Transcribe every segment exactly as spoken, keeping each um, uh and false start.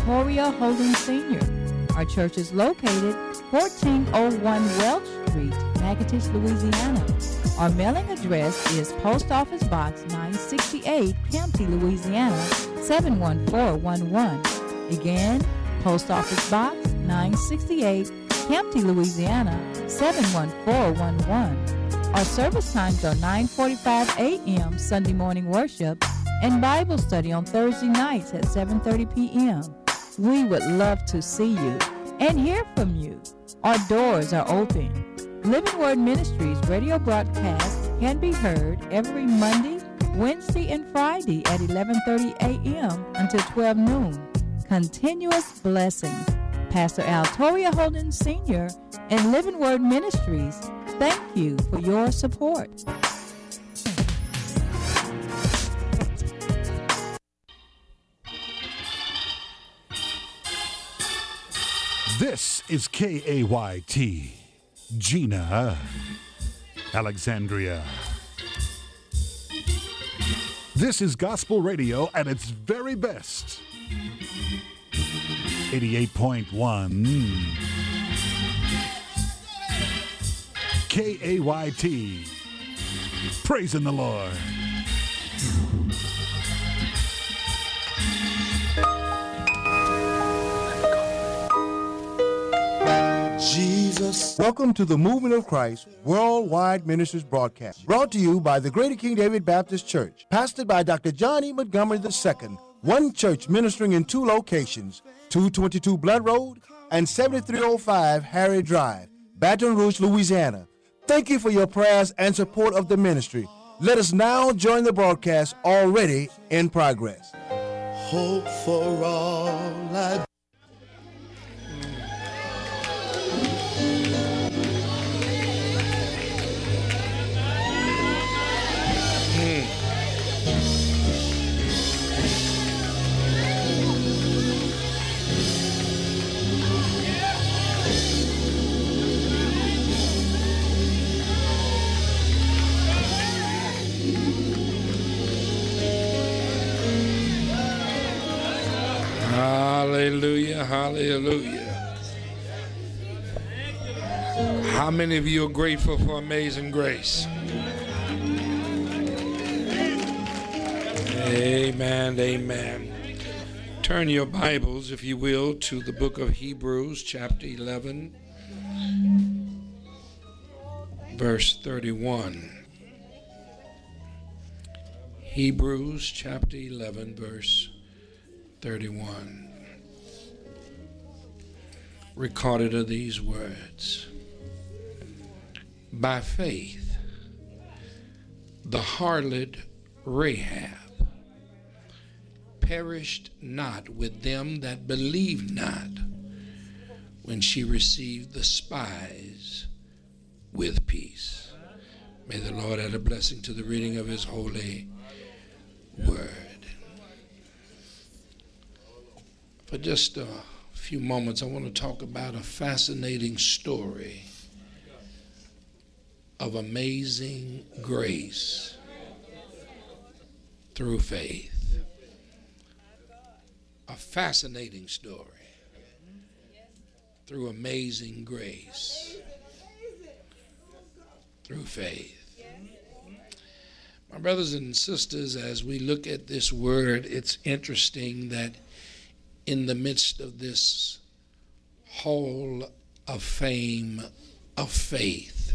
Altoria Holden Senior Our church is located fourteen oh one Welch Street, Natchitoches, Louisiana. Our mailing address is Post Office Box nine sixty-eight, Campty, Louisiana, seven one four one one. Again, Post Office Box nine sixty-eight, Campty, Louisiana, seven one four one one. Our service times are nine forty-five a.m. Sunday morning worship and Bible study on Thursday nights at seven thirty p.m. We would love to see you and hear from you. Our doors are open. Living Word Ministries radio broadcast can be heard every Monday, Wednesday, and Friday at eleven thirty a.m. until twelve noon. Continuous blessings. Pastor Altoria Holden Senior and Living Word Ministries, thank you for your support. This is K A Y T, Gina, Alexandria. This is gospel radio at its very best. eighty-eight point one K A Y T, praising the Lord. Jesus. Welcome to the Movement of Christ Worldwide Ministries broadcast, brought to you by the Greater King David Baptist Church, pastored by Doctor John E. Montgomery the Second, one church ministering in two locations, two twenty-two Blood Road and seventy-three oh five Harry Drive, Baton Rouge, Louisiana. Thank you for your prayers and support of the ministry. Let us now join the broadcast already in progress. Hope for all I Hallelujah, hallelujah. How many of you are grateful for Amazing Grace? Amen, amen. Turn your Bibles, if you will, to the book of Hebrews, chapter eleven, verse thirty-one. Hebrews, chapter eleven, verse thirty-one. Recorded are these words: by faith, the harlot Rahab perished not with them that believed not, when she received the spies with peace. May the Lord add a blessing to the reading of his holy word. For just a few moments, I want to talk about a fascinating story of amazing grace through faith. A fascinating story through amazing grace through faith. My brothers and sisters, as we look at this word, it's interesting that in the midst of this hall of fame of faith,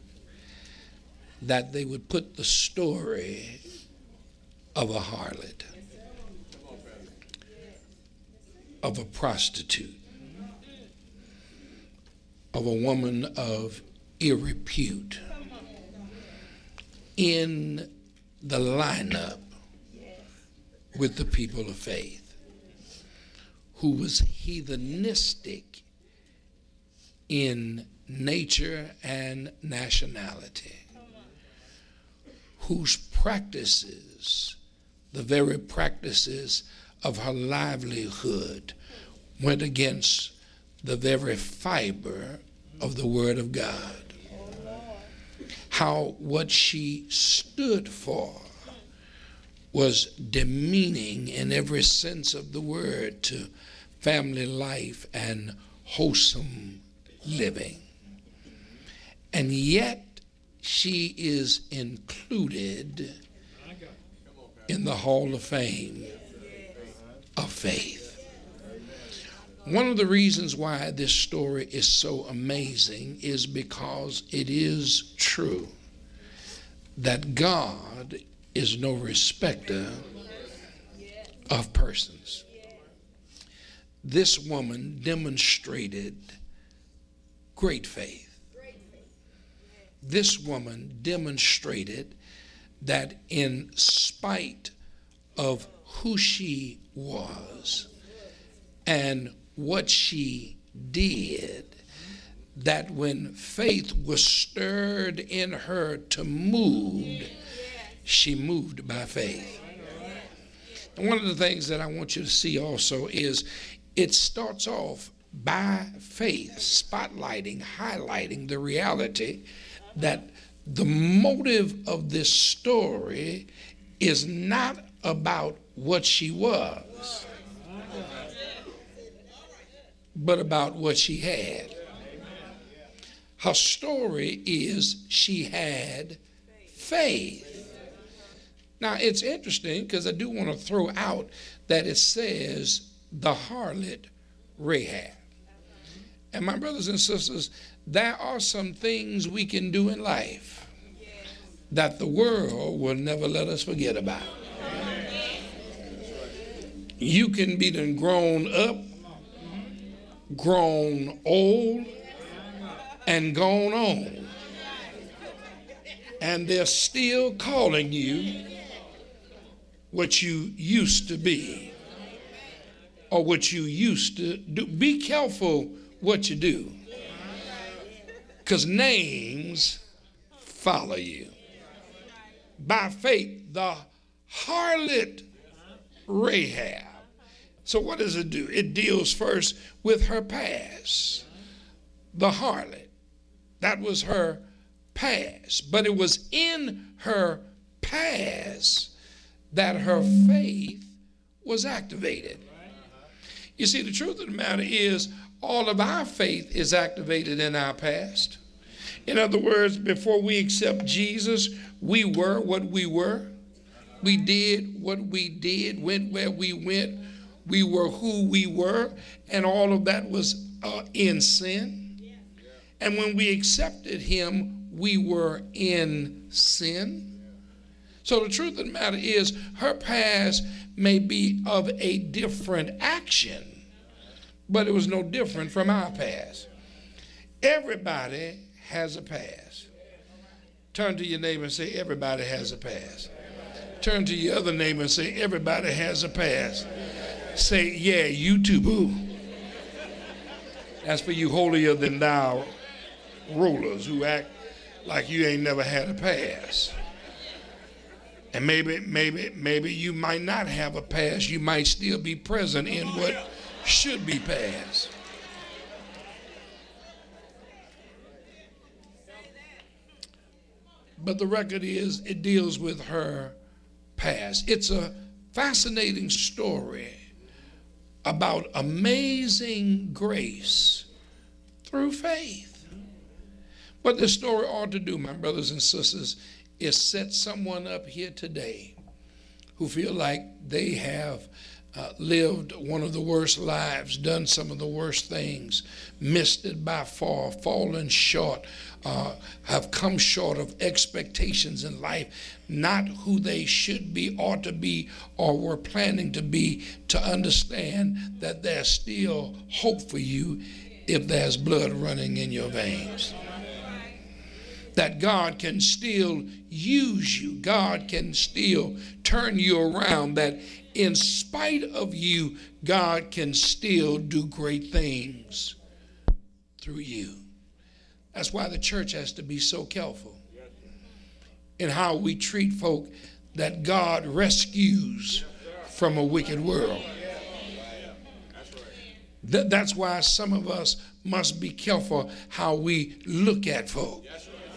that they would put the story of a harlot, of a prostitute, of a woman of ill repute in the lineup with the people of faith, who was heathenistic in nature and nationality, whose practices, the very practices of her livelihood, went against the very fiber of the Word of God. How what she stood for was demeaning in every sense of the word to family life and wholesome living. And yet she is included in the Hall of Fame of Faith. One of the reasons why this story is so amazing is because it is true that God is no respecter of persons. This woman demonstrated great faith. This woman demonstrated that in spite of who she was and what she did, that when faith was stirred in her to move, she moved by faith. And one of the things that I want you to see also is it starts off by faith, spotlighting, highlighting the reality that the motive of this story is not about what she was, but about what she had. Her story is she had faith. Now, it's interesting because I do want to throw out that it says the harlot Rahab. And my brothers and sisters, there are some things we can do in life that the world will never let us forget about. You can be done grown up, grown old, and gone on, and they're still calling you what you used to be or what you used to do. Be careful what you do, because names follow you. By faith, the harlot Rahab. So what does it do? It deals first with her past. The harlot. That was her past. But it was in her past that her faith was activated. You see, the truth of the matter is all of our faith is activated in our past. In other words, before we accept Jesus, we were what we were. We did what we did, went where we went. We were who we were, and all of that was uh, in sin. And when we accepted him, we were in sin. So the truth of the matter is her past may be of a different action, but it was no different from our past. Everybody has a past. Turn to your neighbor and say, everybody has a past. Turn to your other neighbor and say, everybody has a past. Say, yeah, you too, boo. That's for you holier than thou rulers who act like you ain't never had a past. And maybe, maybe, maybe you might not have a past. You might still be present in what should be past. But the record is, it deals with her past. It's a fascinating story about amazing grace through faith. What this story ought to do, my brothers and sisters, is set someone up here today who feel like they have uh, lived one of the worst lives, done some of the worst things, missed it by far, fallen short, uh, have come short of expectations in life, not who they should be, ought to be, or were planning to be, to understand that there's still hope for you if there's blood running in your veins. That God can still use you. God can still turn you around. That in spite of you, God can still do great things through you. That's why the church has to be so careful in how we treat folk that God rescues from a wicked world. Th- that's why some of us must be careful how we look at folk.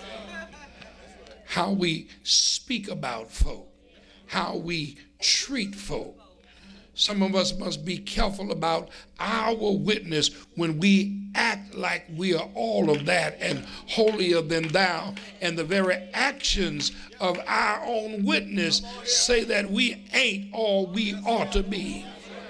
How we speak about folk, how we treat folk. Some of us must be careful about our witness when we act like we are all of that and holier than thou, and the very actions of our own witness say that we ain't all we ought to be.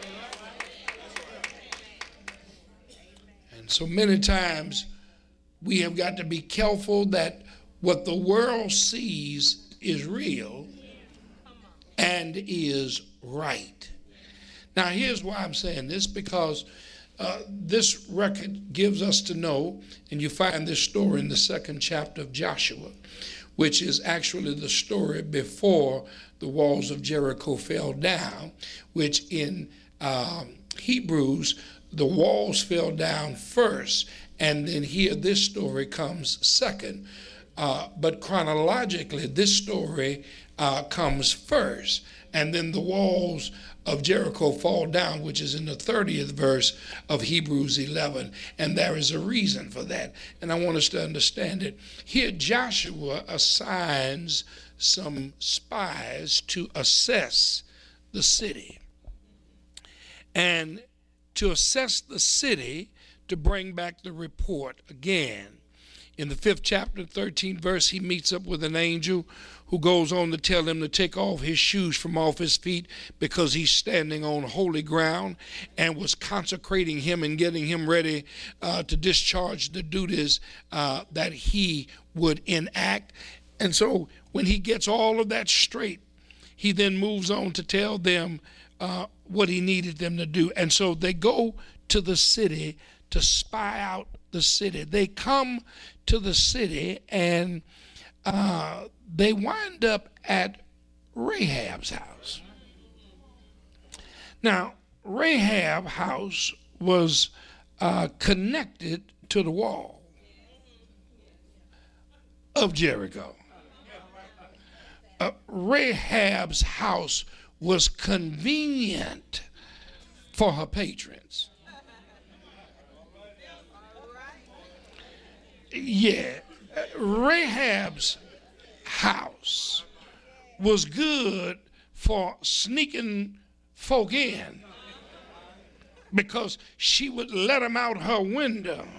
And so many times we have got to be careful that what the world sees is real and is right. Now, here's why I'm saying this, because uh, this record gives us to know, and you find this story in the second chapter of Joshua, which is actually the story before the walls of Jericho fell down, which in um, Hebrews, the walls fell down first, and then here this story comes second. Uh, but chronologically, this story uh, comes first, and then the walls of Jericho fall down, which is in the thirtieth verse of Hebrews eleven. And there is a reason for that. And I want us to understand it. Here, Joshua assigns some spies to assess the city. And to assess the city, to bring back the report again. In the fifth chapter, thirteenth verse, he meets up with an angel who goes on to tell him to take off his shoes from off his feet because he's standing on holy ground, and was consecrating him and getting him ready uh, to discharge the duties uh, that he would enact. And so when he gets all of that straight, he then moves on to tell them uh, what he needed them to do. And so they go to the city to spy out the city. They come to the city, and uh, they wind up at Rahab's house. Now, Rahab's house was uh, connected to the wall of Jericho. Uh, Rahab's house was convenient for her patrons. Yeah, Rahab's house was good for sneaking folk in, because she would let them out her window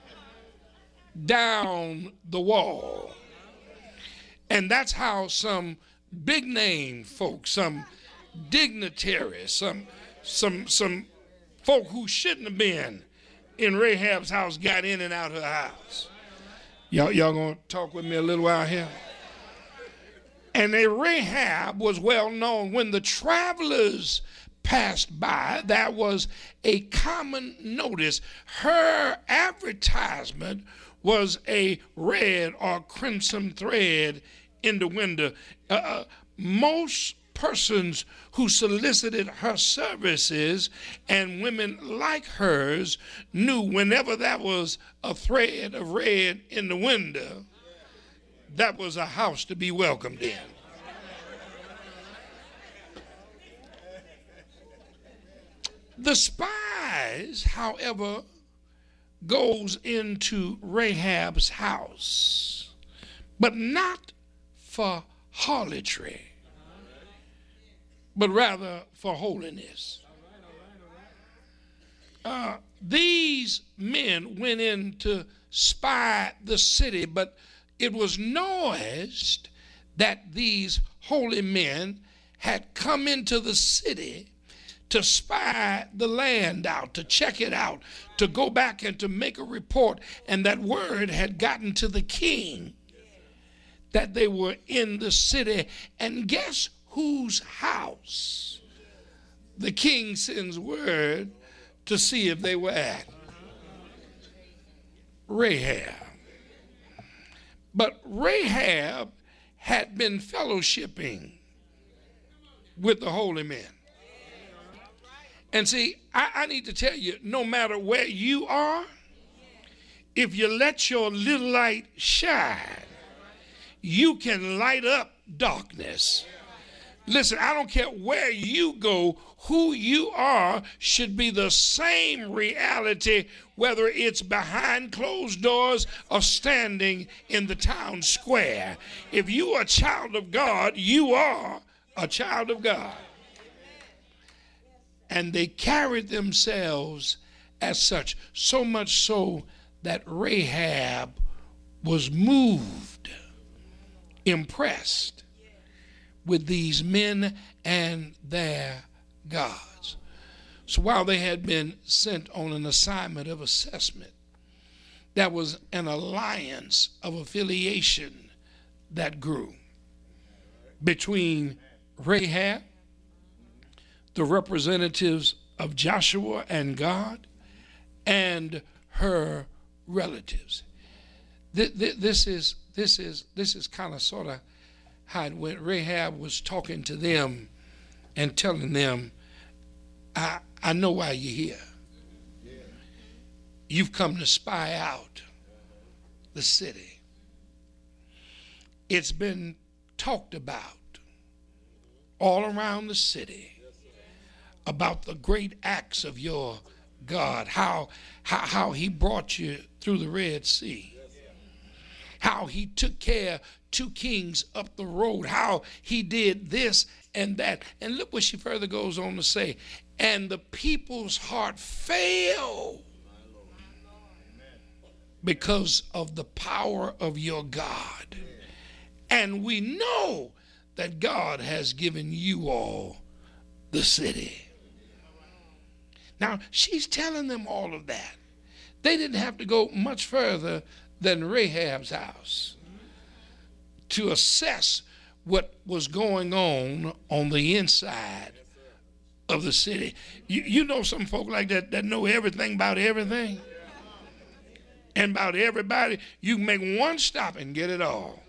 down the wall. And that's how some big name folks, some dignitaries, some some some folk who shouldn't have been in Rahab's house got in and out of her house. Y'all, y'all gonna talk with me a little while here? And a Rahab was well known. When the travelers passed by, that was a common notice. Her advertisement was a red or crimson thread in the window. Uh, most persons who solicited her services, and women like hers, knew whenever that was a thread of red in the window, that was a house to be welcomed in. The spies, however, goes into Rahab's house, but not for harlotry, but rather for holiness. Uh, these men went in to spy the city, but it was noised that these holy men had come into the city to spy the land out, to check it out, to go back and to make a report, and that word had gotten to the king that they were in the city. And guess whose house the king sends word to see if they were at? Rahab. But Rahab had been fellowshipping with the holy men. And see, I, I need to tell you, no matter where you are, if you let your little light shine, you can light up darkness. Listen, I don't care where you go, who you are should be the same reality, whether it's behind closed doors or standing in the town square. If you are a child of God, you are a child of God. and they carried themselves as such, so much so that Rahab was moved, impressed with these men and their gods. So while they had been sent on an assignment of assessment, there was an alliance of affiliation that grew between Rahab, the representatives of Joshua and God, and her relatives. This is this is this is kind of sort of how it went. Rahab was talking to them and telling them, I, I know why you're here. You've come to spy out the city. It's been talked about all around the city about the great acts of your God, how, how, how he brought you through the Red Sea, how he took care of two kings up the road, how he did this and that. And look what she further goes on to say, and the people's heart failed because of the power of your God. And we know that God has given you all the city. Now, she's telling them all of that. They didn't have to go much further than Rahab's house to assess what was going on on the inside of the city. You, you know some folk like that that know everything about everything and about everybody. You can make one stop and get it all.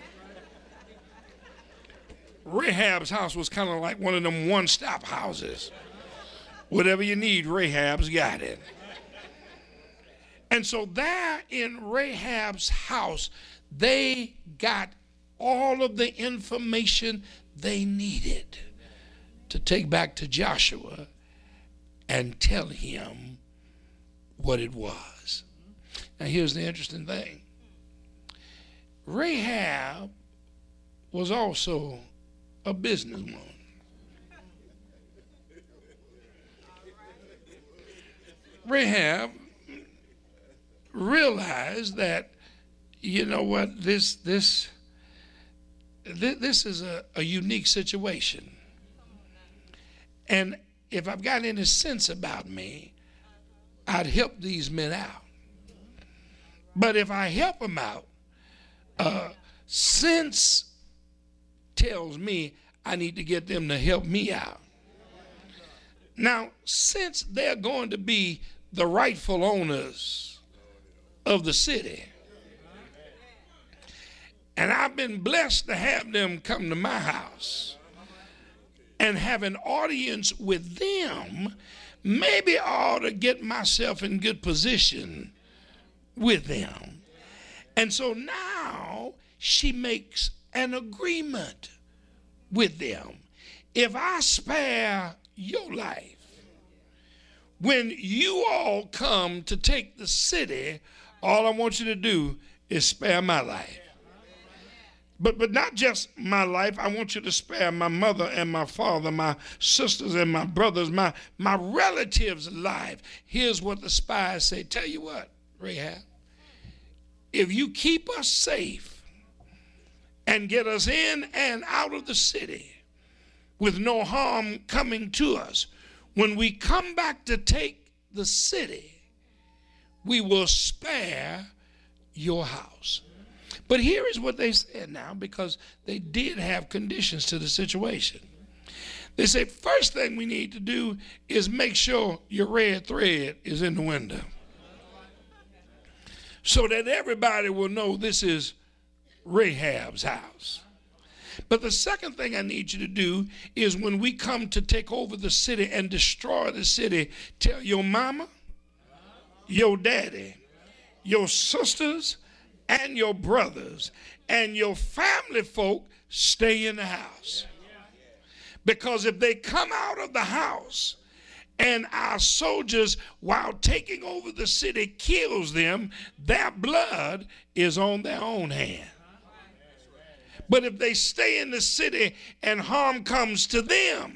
Rahab's house was kind of like one of them one-stop houses. Whatever you need, Rahab's got it. And so there in Rahab's house, they got all of the information they needed to take back to Joshua and tell him what it was. Now here's the interesting thing. Rahab was also a businesswoman. Rahab realized that, you know what, this this this, this is a, a unique situation. And if I've got any sense about me, I'd help these men out. But if I help them out, uh, sense tells me I need to get them to help me out. Now, since they're going to be the rightful owners of the city, and I've been blessed to have them come to my house and have an audience with them, maybe I ought to get myself in good position with them. And so now she makes an agreement with them. If I spare your life, when you all come to take the city, all I want you to do is spare my life. But but not just my life. I want you to spare my mother and my father, my sisters and my brothers, my, my relatives' life. Here's what the spies say. Tell you what, Rahab, if you keep us safe and get us in and out of the city with no harm coming to us, when we come back to take the city, we will spare your house. But here is what they said now, because they did have conditions to the situation. They said, first thing we need to do is make sure your red thread is in the window, so that everybody will know this is Rahab's house. But the second thing I need you to do is when we come to take over the city and destroy the city, tell your mama, your daddy, your sisters, and your brothers, and your family folk stay in the house. Because if they come out of the house and our soldiers, while taking over the city, kills them, their blood is on their own hand. But if they stay in the city and harm comes to them,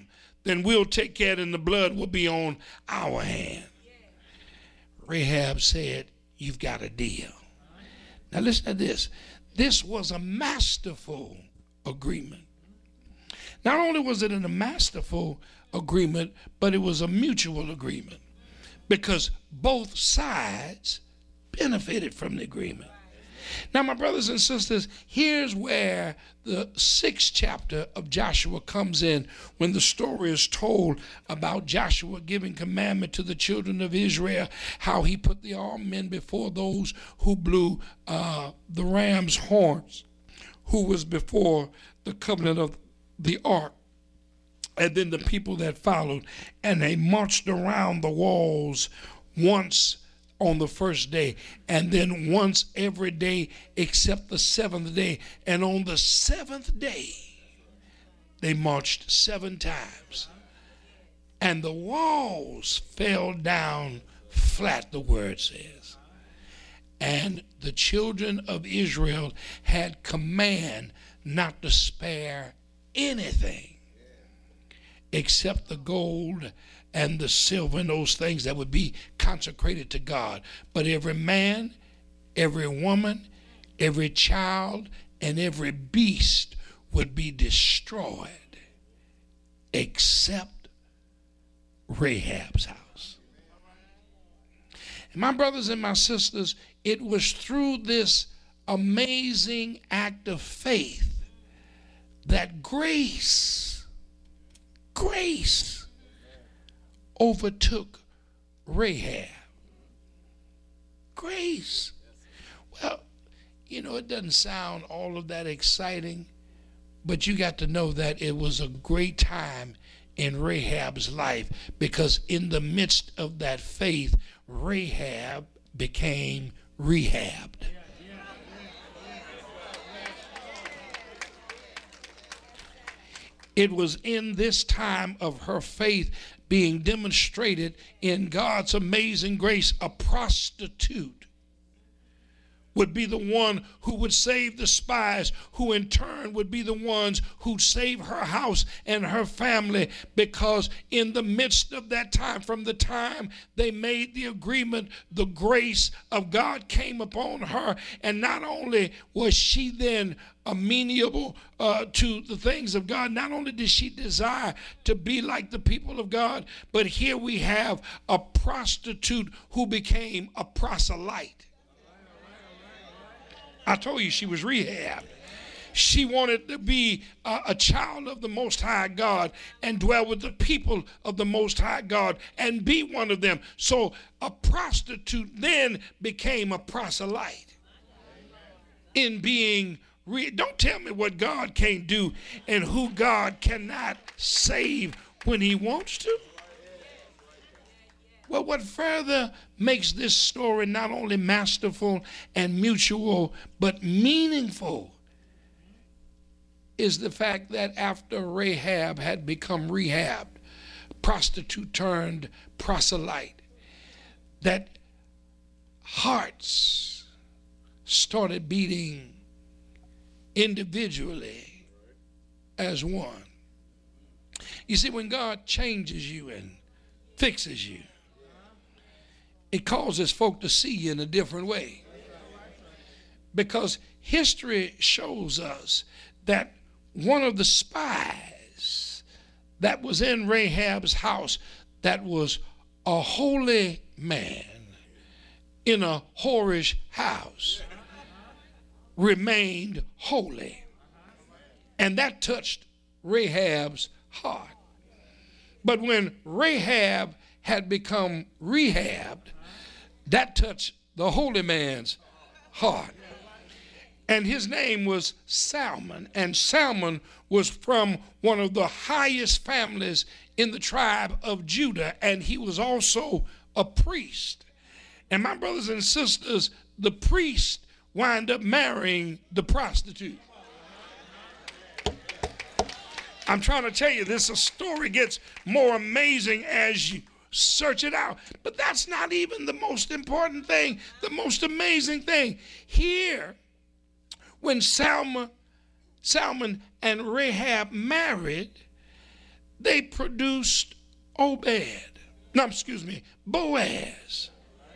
then we'll take care of it and the blood will be on our hand. Rahab said, you've got a deal. Now listen to this. This was a masterful agreement. Not only was it a masterful agreement, but it was a mutual agreement because both sides benefited from the agreement. Now, my brothers and sisters, here's where the sixth chapter of Joshua comes in, when the story is told about Joshua giving commandment to the children of Israel, how he put the armed men before those who blew uh, the ram's horns, who was before the covenant of the ark, and then the people that followed, and they marched around the walls once on the first day, and then once every day except the seventh day. And on the seventh day, they marched seven times. And the walls fell down flat, the word says. And the children of Israel had command not to spare anything except the gold and the silver and those things that would be consecrated to God. But every man, every woman, every child, and every beast would be destroyed except Rahab's house. And my brothers and my sisters, it was through this amazing act of faith that grace, grace, overtook Rahab. Grace. Well, you know, it doesn't sound all of that exciting, but you got to know that it was a great time in Rahab's life, because in the midst of that faith, Rahab became rehabbed. It was in this time of her faith being demonstrated in God's amazing grace, a prostitute would be the one who would save the spies, who in turn would be the ones who'd save her house and her family, because in the midst of that time, from the time they made the agreement, the grace of God came upon her. And not only was she then amenable uh, to the things of God, not only did she desire to be like the people of God, but here we have a prostitute who became a proselyte. I told you she was rehabbed. She wanted to be a, a child of the Most High God and dwell with the people of the Most High God and be one of them. So a prostitute then became a proselyte in being re- Don't tell me what God can't do and who God cannot save when he wants to. Well, what further makes this story not only masterful and mutual, but meaningful, is the fact that after Rahab had become rehabbed, prostitute turned proselyte, that hearts started beating individually as one. You see, when God changes you and fixes you, it causes folk to see you in a different way. Because history shows us that one of the spies that was in Rahab's house, that was a holy man in a whorish house, remained holy. And that touched Rahab's heart. But when Rahab had become rehabbed, that touched the holy man's heart. And his name was Salmon. And Salmon was from one of the highest families in the tribe of Judah. And he was also a priest. And my brothers and sisters, the priest wind up marrying the prostitute. I'm trying to tell you, this story gets more amazing as you search it out. But that's not even the most important thing. The most amazing thing here, when Salma, Salmon and Rahab married, they produced Obed. No, excuse me, Boaz.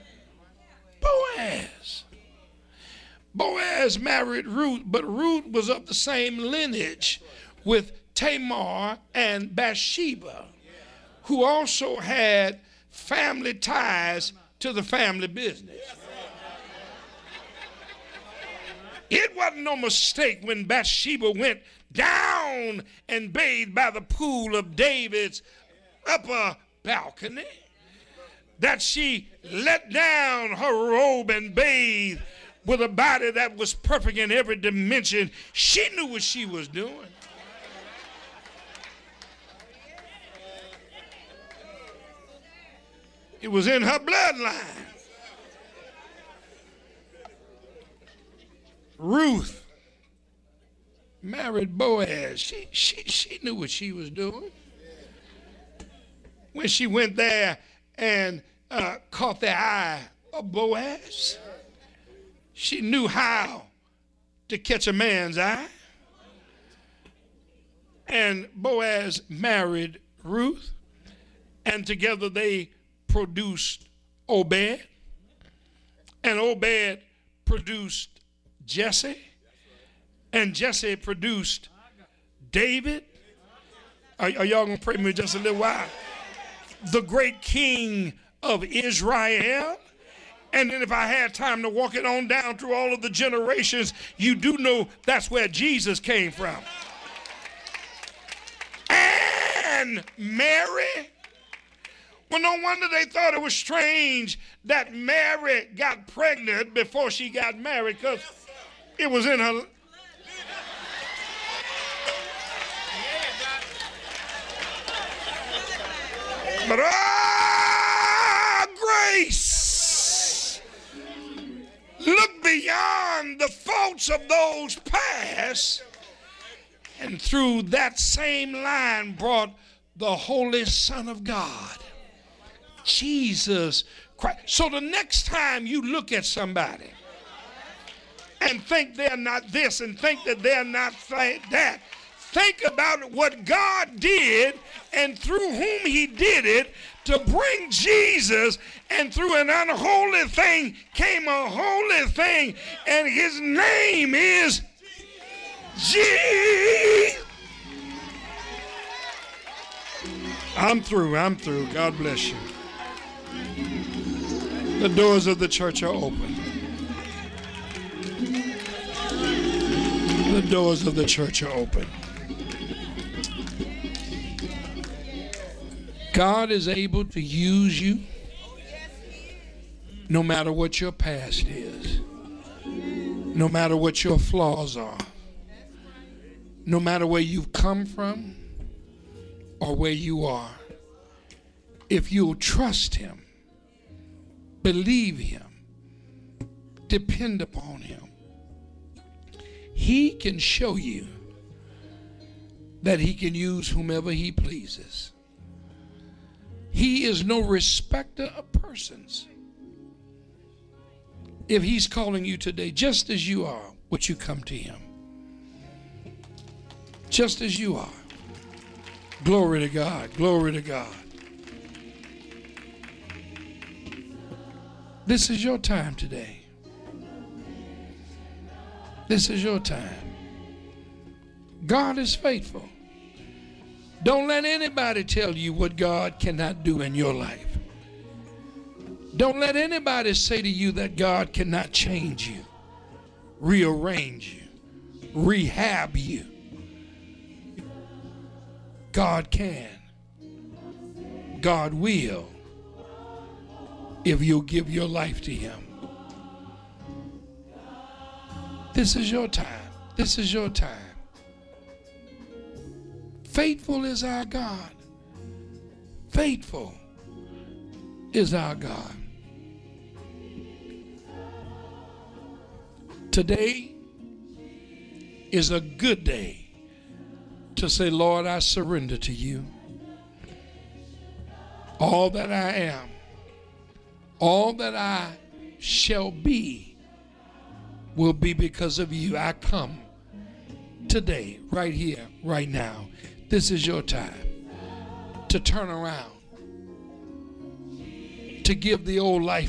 Boaz. Boaz married Ruth, but Ruth was of the same lineage with Tamar and Bathsheba, who also had family ties to the family business. It wasn't no mistake when Bathsheba went down and bathed by the pool of David's upper balcony, that she let down her robe and bathed with a body that was perfect in every dimension. She knew what she was doing. It was in her bloodline. Ruth married Boaz. She, she, she knew what she was doing. When she went there and uh, caught the eye of Boaz, she knew how to catch a man's eye. And Boaz married Ruth, and together they produced Obed, and Obed produced Jesse, and Jesse produced David. Are, are y'all gonna pray with me just a little while? The great king of Israel. And then if I had time to walk it on down through all of the generations, you do know that's where Jesus came from. And Mary. Well, no wonder they thought it was strange that Mary got pregnant before she got married, because it was in her. But ah, grace. Look beyond the faults of those past, and through that same line brought the Holy Son of God, Jesus Christ. So the next time you look at somebody and think they're not this and think that they're not that, think about what God did and through whom he did it to bring Jesus, and through an unholy thing came a holy thing, and his name is Jesus. I'm through, I'm through. God bless you. The doors of the church are open. The doors of the church are open. God is able to use you no matter what your past is, no matter what your flaws are, no matter where you've come from or where you are. If you'll trust him, believe him, depend upon him, he can show you that he can use whomever he pleases. He is no respecter of persons. If he's calling you today, just as you are, would you come to him? Just as you are. Glory to God. Glory to God. This is your time today. This is your time. God is faithful. Don't let anybody tell you what God cannot do in your life. Don't let anybody say to you that God cannot change you, rearrange you, rehab you. God can. God will, if you'll give your life to him. This is your time. This is your time. Faithful is our God. Faithful is our God. Today is a good day to say, Lord, I surrender to you. All that I am, all that I shall be, will be because of you. I come today, right here, right now. This is your time. to turn around, to give the old life